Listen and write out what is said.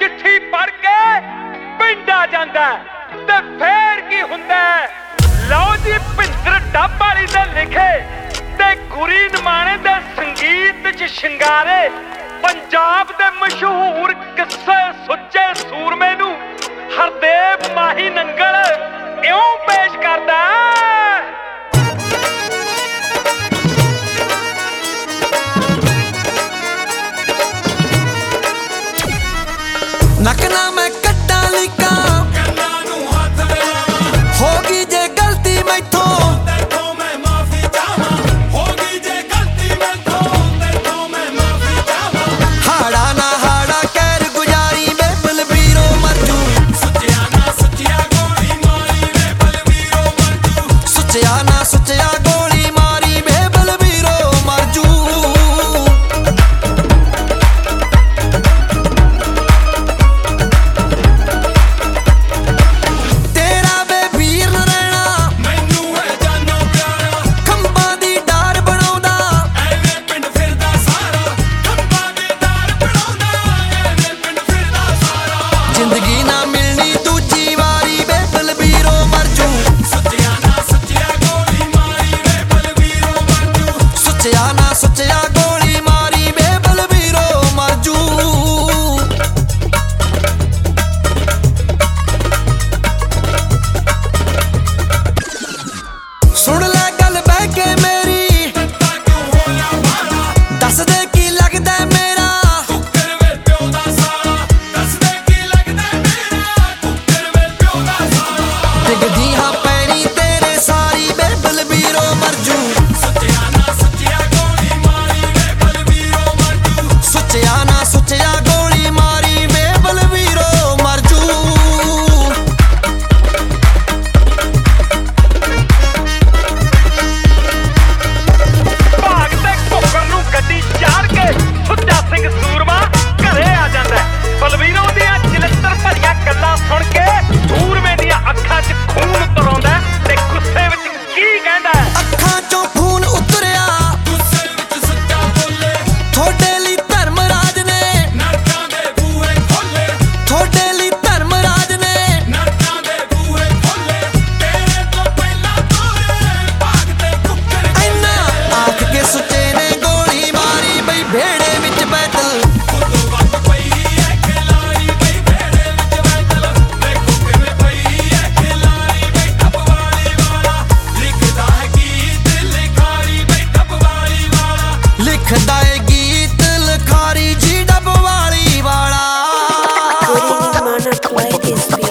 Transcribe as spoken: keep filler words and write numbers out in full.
चिट्ठी पढ़ के पिंड आ जांदा ते फेर की हुंदा। लो जी भिंदर डब वाली दे लिखे ते गुरी नमाणे दे संगीत च शिंगारे पंजाब दे मशहूर किस्से सुच्चे सूरमे नू हरदेव माही नंगल इउं पेश करदा। नकना मैं कट्टा लिका होगी जे गलती मैथों मैं माफी चाहवां। होगी जे गलती मैथों मैं माफी चाहवां। हाड़ा ना हाड़ा कैर गुजारी वे बलवीरो मरजू। सुचिया ना सुचिया गोली मारी वे बलवीरो मरजू। सुचिया ना सुचिया गोली मारी वे बलवीरो मरजू। जिंदगी ना मिलनी दूजी वारी वे बलवीरो मरजू। सुचिया ना सुचिया गोली मारी वे बलवीरो मरजू। सुचिया ना सुचिया गोली मारी वे बलवीरो मरजू। सुन ले गल बह के मेरी दस दे की लगदा मेरा। डिगदी हाँ पैरी तेरे सारी वे बलवीरो मरजू। सुचिया ना सुचिया गोली मारी वे बलवीरो मरजू। सुचिया ना सुचिया गोली मारी वे बलवीरो मरजू। भाग ते घुक्कर नूं गड्डी चाड़ के सुच्चा सिंह सूरमा घरे आ जांदा। बलवीरों दियां चिलत्तर भरियां गल्लां सुण के सूरमे दियां अखां 'च खून उतरौंदा ते गुस्से विच की कहंदा। अखां चों खून उतरिया गुस्से विच सच्चा बोले। थोड़े लई धर्मराज ने नरकां दे बूहे खोले। थोड़े लई धर्मराज ने नरकां दे बूहे खोले। तेरे तो पहला तोरे भागते कुक्कर इन्ना आख के सुच्चे ने गोली मारी बई भेड़े विच बैतल। उदों वक्त पई ऐ खिलाड़ी बई भेड़े विच बैतल। देखो किवें पई ऐ खिलाड़ी बई डब वाली वाला। लिखदा है गीत लिखारी बई डब वाली वाला। लिखदा है गीत लिखारी जी डब वाली वाला। Putting in Mana play this